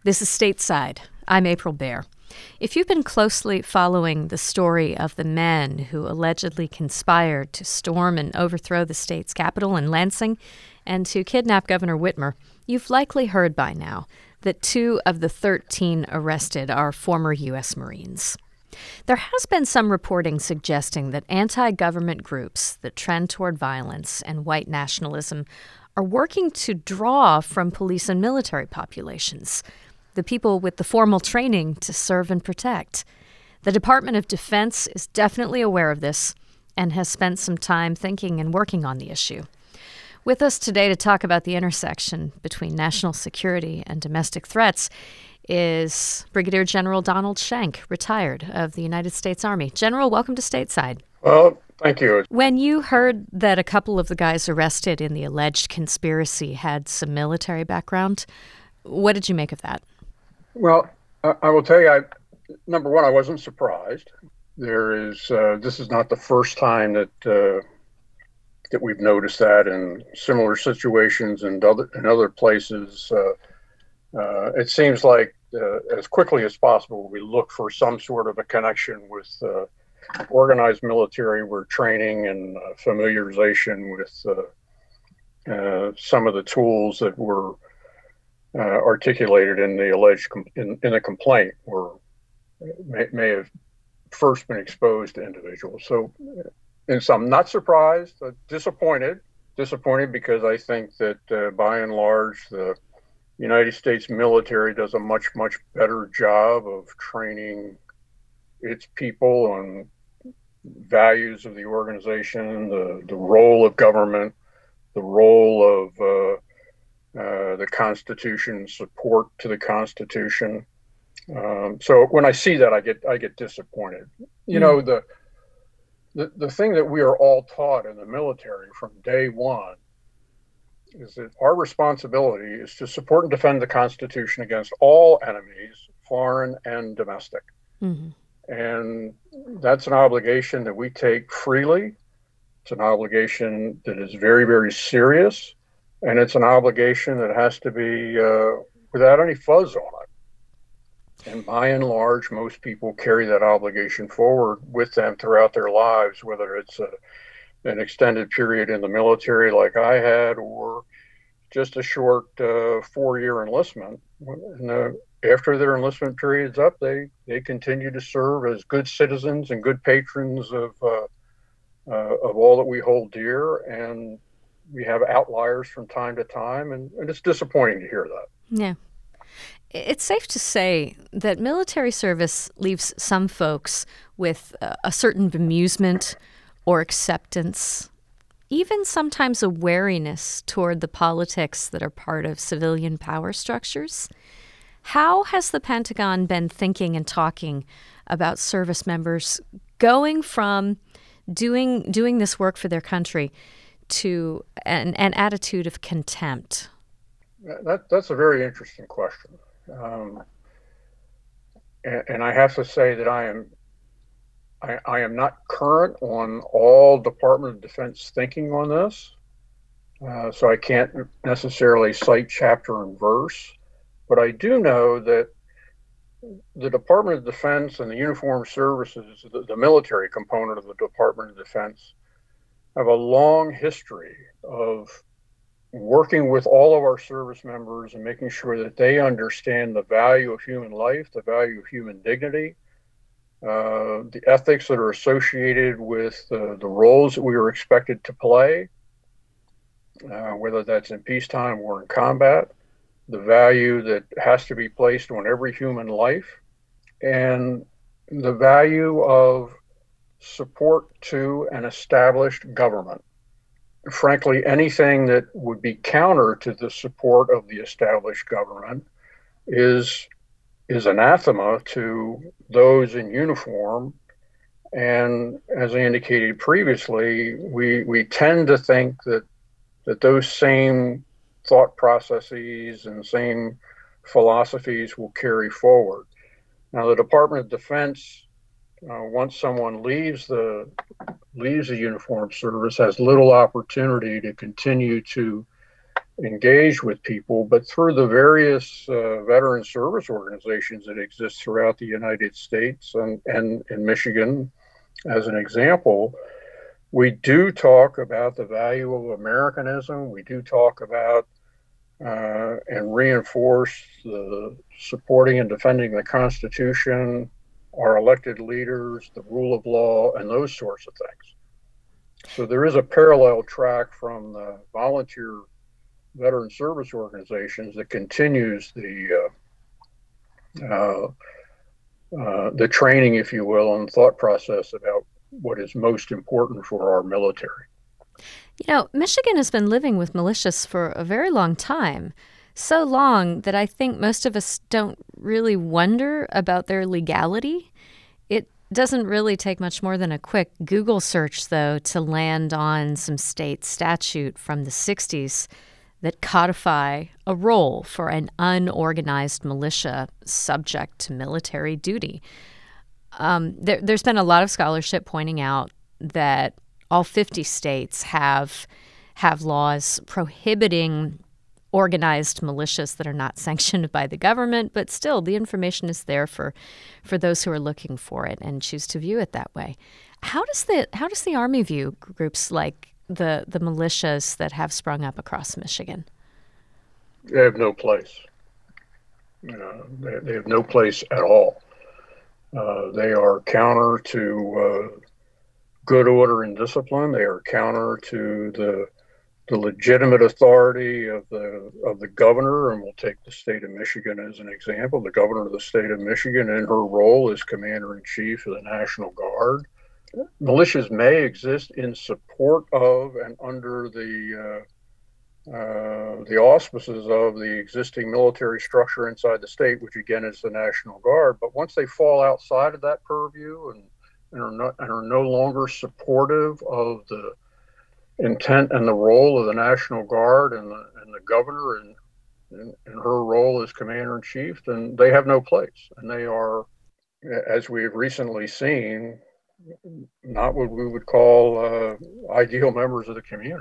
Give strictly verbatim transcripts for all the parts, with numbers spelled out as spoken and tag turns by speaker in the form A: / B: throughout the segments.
A: This is Stateside. I'm April Baer. If you've been closely following the story of the men who allegedly conspired to storm and overthrow the state's capital in Lansing and to kidnap Governor Whitmer, you've likely heard by now that two of the thirteen arrested are former U S Marines. There has been some reporting suggesting that anti-government groups that trend toward violence and white nationalism are working to draw from police and military populations, the people with the formal training to serve and protect. The Department of Defense is definitely aware of this and has spent some time thinking and working on the issue. With us today to talk about the intersection between national security and domestic threats is Brigadier General Donald Schenck, retired, of the United States Army. General, welcome to Stateside.
B: Well, thank you.
A: When you heard that a couple of the guys arrested in the alleged conspiracy had some military background, what did you make of that?
B: Well, I, I will tell you, I, number one, I wasn't surprised. There is, uh, this is not the first time that uh, that we've noticed that in similar situations and other in other places. Uh, uh, it seems like uh, as quickly as possible, we look for some sort of a connection with uh, organized military where training and uh, familiarization with uh, uh, some of the tools that were uh, articulated in the alleged com- in, in a complaint were may, may have first been exposed to individuals. So, and so I'm not surprised, uh, disappointed, disappointed because I think that uh, by and large the United States military does a much, much better job of training its people on values of the organization, the, the role of government, the role of uh, uh, the Constitution, support to the Constitution. Um, so when I see that, I get I get disappointed. You mm. know, the, the the thing that we are all taught in the military from day one is that our responsibility is to support and defend the Constitution against all enemies, foreign and domestic. Mm-hmm. And that's an obligation that we take freely. It's an obligation that is very, very serious. And it's an obligation that has to be uh, without any fuzz on it. And by and large, most people carry that obligation forward with them throughout their lives, whether it's a an extended period in the military like I had, or just a short uh, four-year enlistment. And, uh, after their enlistment period's up, they, they continue to serve as good citizens and good patrons of uh, uh, of all that we hold dear. And we have outliers from time to time, and, and it's disappointing to hear that.
A: Yeah. It's safe to say that military service leaves some folks with a certain bemusement or acceptance, even sometimes a wariness toward the politics that are part of civilian power structures. How has the Pentagon been thinking and talking about service members going from doing doing this work for their country to an, an attitude of contempt?
B: That, that's a very interesting question. Um, and, and I have to say that I am I, I am not current on all Department of Defense thinking on this, uh, so I can't necessarily cite chapter and verse, but I do know that the Department of Defense and the Uniformed Services, the, the military component of the Department of Defense, have a long history of working with all of our service members and making sure that they understand the value of human life, the value of human dignity, uh, the ethics that are associated with uh, the roles that we are expected to play, uh, whether that's in peacetime or in combat, the value that has to be placed on every human life, and the value of support to an established government. Frankly, anything that would be counter to the support of the established government is is anathema to those in uniform. And as I indicated previously, we we tend to think that that those same thought processes and same philosophies will carry forward. Now, the Department of Defense, uh, once someone leaves the leaves the uniformed service, has little opportunity to continue to engaged with people, but through the various uh, veteran service organizations that exist throughout the United States and, and in Michigan, as an example, we do talk about the value of Americanism. We do talk about uh, and reinforce the supporting and defending the Constitution, our elected leaders, the rule of law, and those sorts of things. So there is a parallel track from the volunteer veteran service organizations that continues the uh, uh, uh, the training, if you will, and thought process about what is most important for our military.
A: You know, Michigan has been living with militias for a very long time, so long that I think most of us don't really wonder about their legality. It doesn't really take much more than a quick Google search, though, to land on some state statute from the sixties that codify a role for an unorganized militia subject to military duty. Um, there, there's been a lot of scholarship pointing out that all fifty states have have laws prohibiting organized militias that are not sanctioned by the government, but still the information is there for for those who are looking for it and choose to view it that way. How does the how does the Army view groups like the the militias that have sprung up across Michigan?
B: They have no place. Uh, they, they have no place at all. Uh, they are counter to uh, good order and discipline. They are counter to the the legitimate authority of the of the governor, and we'll take the state of Michigan as an example. The governor of the state of Michigan, in her role as commander-in-chief of the National Guard, militias may exist in support of and under the uh, uh, the auspices of the existing military structure inside the state, which again is the National Guard. But once they fall outside of that purview and, and are not and are no longer supportive of the intent and the role of the National Guard and the and the governor and in, in her role as commander-in-chief, then they have no place, and they are, as we have recently seen, not what we would call uh, ideal members of the community.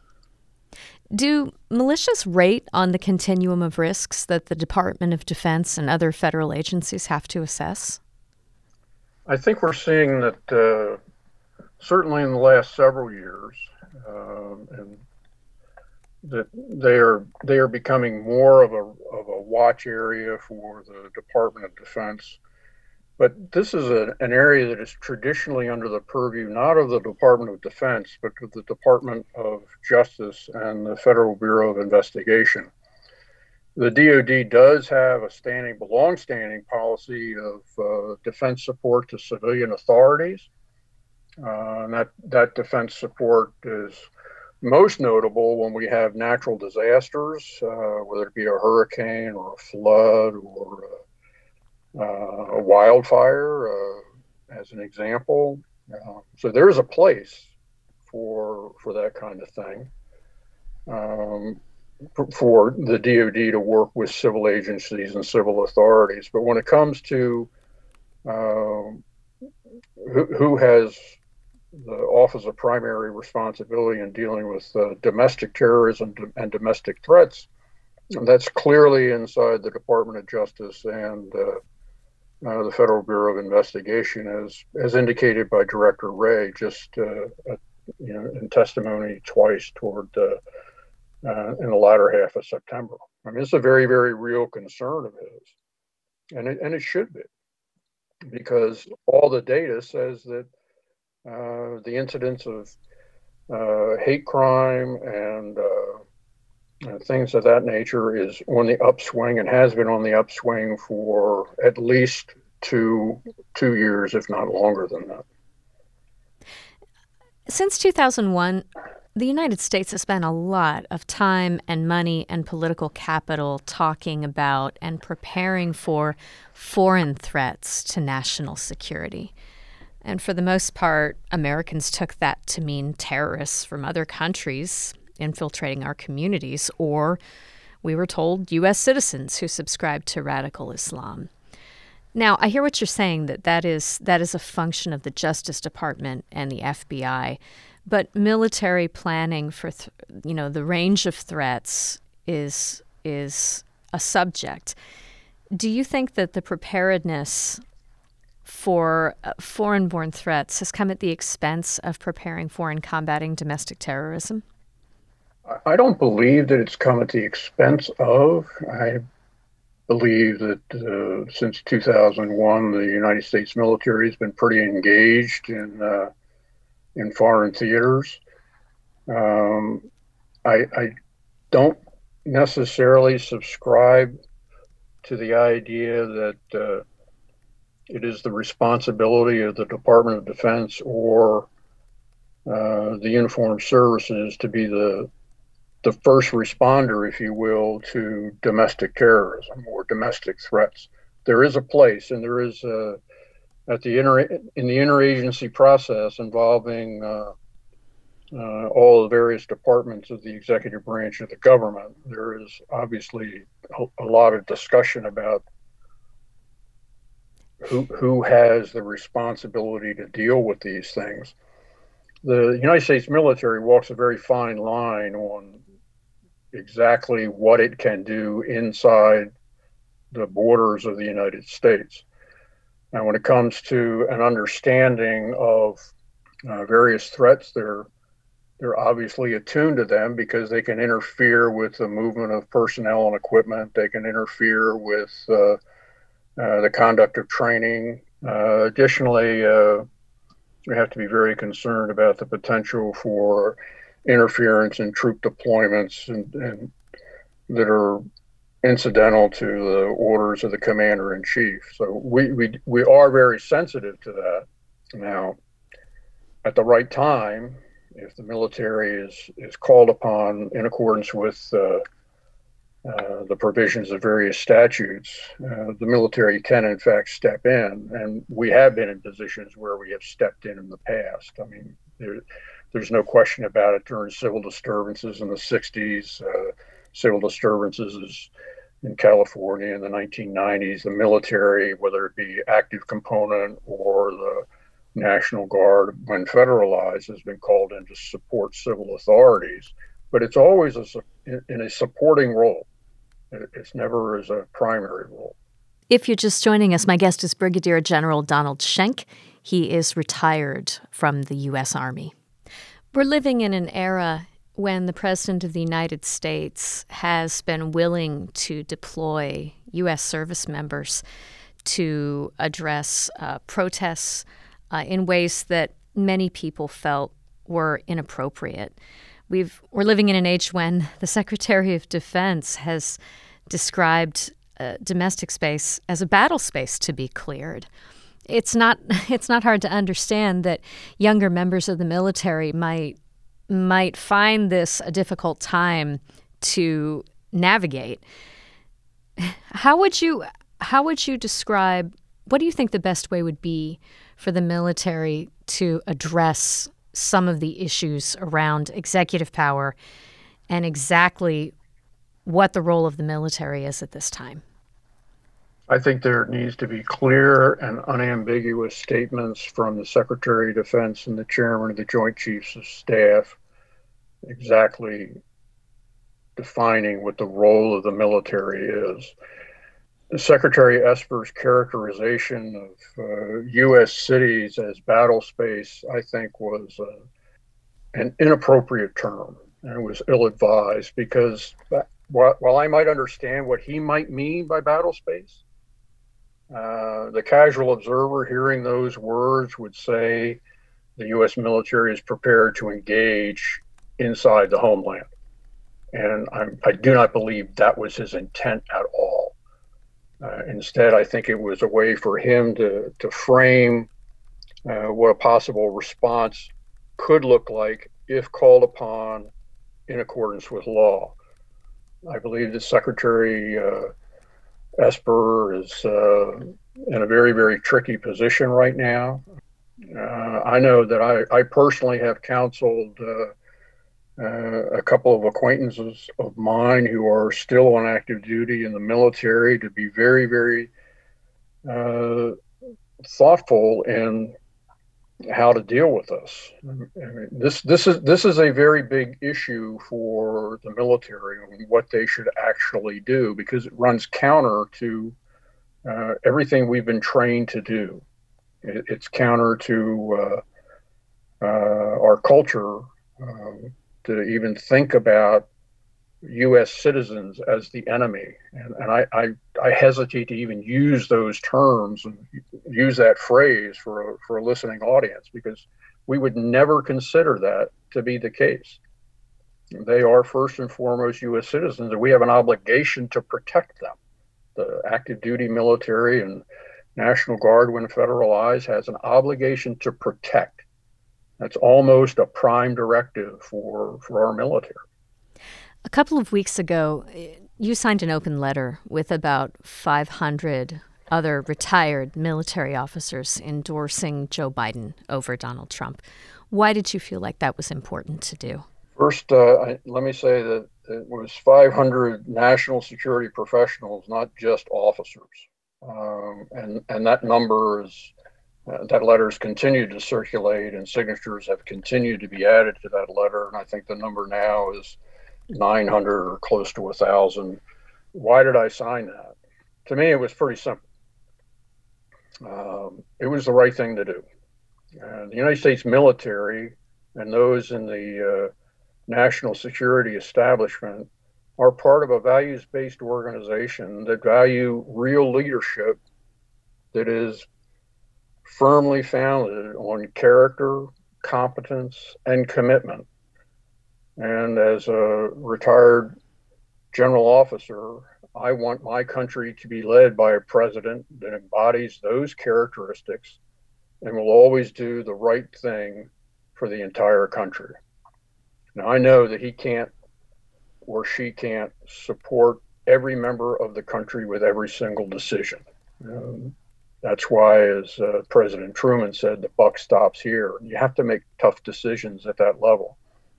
A: Do militias rate on the continuum of risks that the Department of Defense and other federal agencies have to assess?
B: I think we're seeing that uh, certainly in the last several years, um, and that they are they are becoming more of a of a watch area for the Department of Defense. But this is a, an area that is traditionally under the purview not of the Department of Defense, but of the Department of Justice and the Federal Bureau of Investigation. The D O D does have a standing, long-standing policy of uh, defense support to civilian authorities. Uh, and that, that defense support is most notable when we have natural disasters, uh, whether it be a hurricane or a flood or a Uh, a wildfire, uh, as an example. Uh, so there is a place for for that kind of thing, um, for, for the D O D to work with civil agencies and civil authorities. But when it comes to uh, who, who has the Office of Primary Responsibility in dealing with uh, domestic terrorism and domestic threats, that's clearly inside the Department of Justice and uh, Uh, the Federal Bureau of Investigation, as as indicated by Director Wray, just uh, uh, you know, in testimony twice toward uh, uh, in the latter half of September. I mean, it's a very, very real concern of his, and it and it should be, because all the data says that uh, the incidence of uh, hate crime and uh, Uh, things of that nature is on the upswing and has been on the upswing for at least two two years, if not longer than that.
A: Since two thousand one, the United States has spent a lot of time and money and political capital talking about and preparing for foreign threats to national security. And for the most part, Americans took that to mean terrorists from other countries infiltrating our communities, or we were told U S citizens who subscribed to radical Islam. Now, I hear what you're saying, that that is that is a function of the Justice Department and the F B I, But military planning for, th- you know, the range of threats is is a subject. Do you think that the preparedness for uh, foreign-born threats has come at the expense of preparing for and combating domestic terrorism?
B: I don't believe that it's come at the expense of. I believe that uh, since two thousand one, the United States military has been pretty engaged in uh, in foreign theaters. Um, I, I don't necessarily subscribe to the idea that uh, it is the responsibility of the Department of Defense or uh, the uniformed services to be the the first responder, if you will, to domestic terrorism or domestic threats. There is a place, and there is a, at the inter in the interagency process involving uh, uh, all the various departments of the executive branch of the government. There is obviously a, a lot of discussion about who who has the responsibility to deal with these things. The United States military walks a very fine line on exactly what it can do inside the borders of the United States. And when it comes to an understanding of uh, various threats, they're they're obviously attuned to them because they can interfere with the movement of personnel and equipment. They can interfere with uh, uh, the conduct of training. Uh, additionally, uh, we have to be very concerned about the potential for interference in troop deployments and, and that are incidental to the orders of the commander in chief. So we, we we are very sensitive to that. Now, at the right time, if the military is is called upon in accordance with uh, uh, the provisions of various statutes, uh, the military can in fact step in, and we have been in positions where we have stepped in in the past. I mean, there, there's no question about it. During civil disturbances in the sixties, uh, civil disturbances in California in the nineteen nineties, the military, whether it be active component or the National Guard, when federalized, has been called in to support civil authorities. But it's always a, in a supporting role. It's never as a primary role.
A: If you're just joining us, my guest is Brigadier General Donald Schenck. He is retired from the U S Army. We're living in an era when the President of the United States has been willing to deploy U S service members to address uh, protests uh, in ways that many people felt were inappropriate. We've, we're living in an age when the Secretary of Defense has described uh, domestic space as a battle space to be cleared. It's not, it's not hard to understand that younger members of the military might might find this a difficult time to navigate. How would you how would you describe, what do you think the best way would be for the military to address some of the issues around executive power and exactly what the role of the military is at this time?
B: I think there needs to be clear and unambiguous statements from the Secretary of Defense and the Chairman of the Joint Chiefs of Staff exactly defining what the role of the military is. Secretary Esper's characterization of uh, U S cities as battle space, I think, was uh, an inappropriate term, and it was ill-advised because while, while I might understand what he might mean by battle space, uh, the casual observer hearing those words would say the U S military is prepared to engage inside the homeland. And I'm, I do not believe that was his intent at all. Uh, instead, I think it was a way for him to, to frame uh, what a possible response could look like if called upon in accordance with law. I believe the Secretary uh, Esper is uh, in a very, very tricky position right now. Uh, I know that I, I personally have counseled uh, Uh, a couple of acquaintances of mine who are still on active duty in the military to be very, very uh, thoughtful in how to deal with this. I mean, this this is this is a very big issue for the military and what they should actually do, because it runs counter to uh, everything we've been trained to do. It, it's counter to uh, uh, our culture um, to even think about U S citizens as the enemy. And, and I, I, I hesitate to even use those terms and use that phrase for a, for a listening audience, because we would never consider that to be the case. They are first and foremost U S citizens, and we have an obligation to protect them. The active duty military and National Guard, when federalized, has an obligation to protect. That's almost a prime directive for, for our military.
A: A couple of weeks ago, you signed an open letter with about five hundred other retired military officers endorsing Joe Biden over Donald Trump. Why did you feel like that was important to do?
B: First, uh, I, let me say that it was five hundred national security professionals, not just officers. Um, and, and that number is, uh, that letter has continued to circulate, and signatures have continued to be added to that letter. And I think the number now is nine hundred or close to one thousand. Why did I sign that? To me, it was pretty simple. Um, it was the right thing to do. Uh, the United States military and those in the uh, national security establishment are part of a values-based organization that value real leadership that is firmly founded on character, competence, and commitment. And as a retired general officer, I want my country to be led by a president that embodies those characteristics and will always do the right thing for the entire country. Now, I know that he can't or she can't support every member of the country with every single decision. Um, that's why, as uh, President Truman said, the buck stops here. You have to make tough decisions at that level.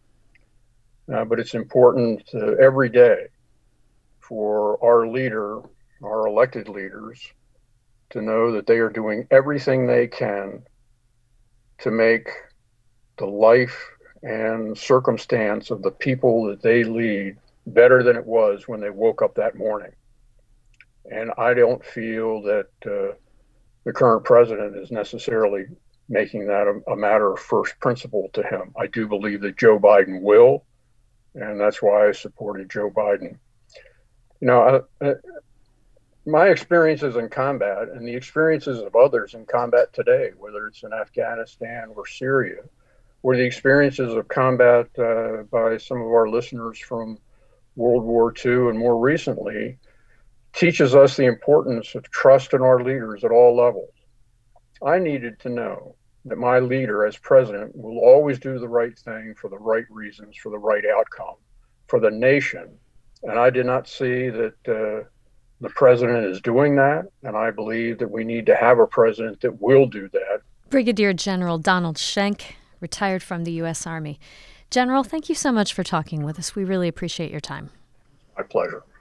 B: Uh, but it's important uh, every day for our leader, our elected leaders, to know that they are doing everything they can to make the life and circumstance of the people that they lead better than it was when they woke up that morning. And I don't feel that uh, the current president is necessarily making that a, a matter of first principle to him. I do believe that Joe Biden will, and that's why I supported Joe Biden. You know, I, I, my experiences in combat and the experiences of others in combat today, whether it's in Afghanistan or Syria, or the experiences of combat uh, by some of our listeners from World War Two and more recently, teaches us the importance of trust in our leaders at all levels. I needed to know that my leader as president will always do the right thing for the right reasons, for the right outcome, for the nation. And I did not see that uh, the president is doing that. And I believe that we need to have a president that will do that.
A: Brigadier General Donald Schenck, retired from the U S Army. General, thank you so much for talking with us. We really appreciate your time.
B: My pleasure.